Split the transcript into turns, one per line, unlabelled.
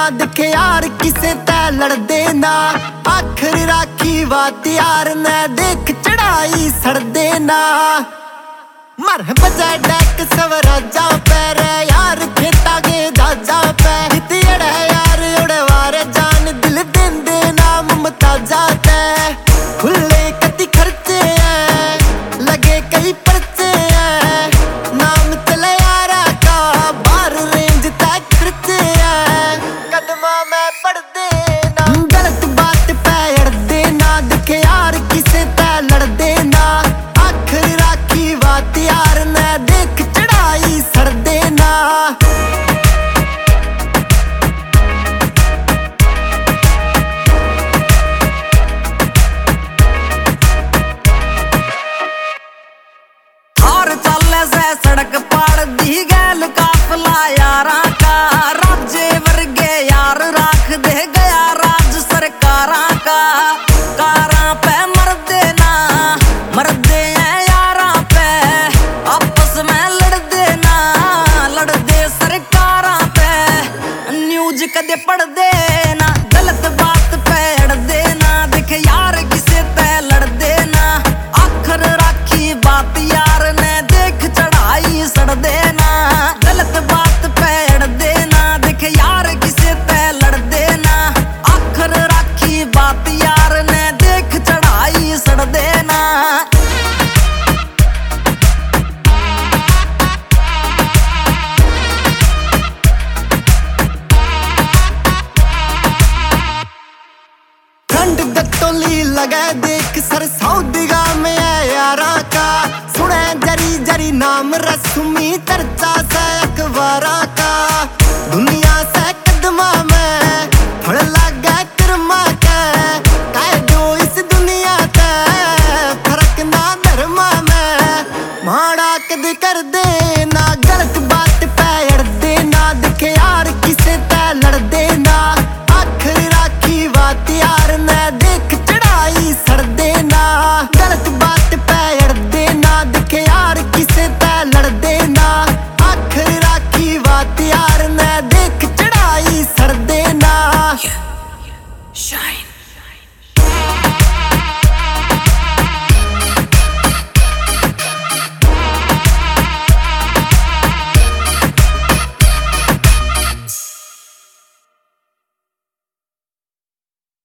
दिखे यार किसे ते लड़दे ना। आखिर राखी बात यार ने देख चढ़ाई सड़दे ना। मर बजा डैक स्वराजा पैर यार खेता के जाजा पे हितड़ा यार उड़वारे जान दिल देंदे ना मुमताजा ते। खुले कति खर्चे हैं लगे कई पर्चे हैं नाम चले यारा का बार रेंज तक खर्चे हैं कदमा में पड़ देना। गलत बात पे अड़ देना दिखे यार किसे ते लड़ देना। आखिर राखी बात यार ने देख चढ़ाई सड़ देना। और चले से सड़क पाड़ दी गैल काफला यारा का। राज्य वर्गे यार राख दे गया राज सरकारा का। कारा पे मर देना मर दे यारा पे आपस में लड़ देना लड़ दे सरकारा पे। न्यूज कदे पढ़ देना गलत बात पे अड़ देना देख यार किसे ते लड़ देना। आखिर राखी बात यार ने देख चढ़ाई सड़ देना। गलत बात पे अड़ देना देख यार किसे ते लड़ देना। आखिर राखी बात यार ने देख चढ़ाई सड़ देना। ठंड गत्तोली लगे देख सर सऊदीगा में है यारा का। सुने जरी जरी नाम रस्मी चर्चा से अखबारा का। दुनिया से कदमा में फड़ लगा कर्मा के कह दो इस दुनिया ते फर्क ना धर्मा में माड़ा कद कर देना। गलत बात पे अड़ देना दिखे यार किसे ते लड़ देना। आखिर राखी बात यार ने देख चढ़ाई सड़ देना। गलत बात पे अड़ देना दिखे यार किसे ते लड़ देना। आखिर राखी बात यार ने देख चढ़ाई सड़ देना।
Shine.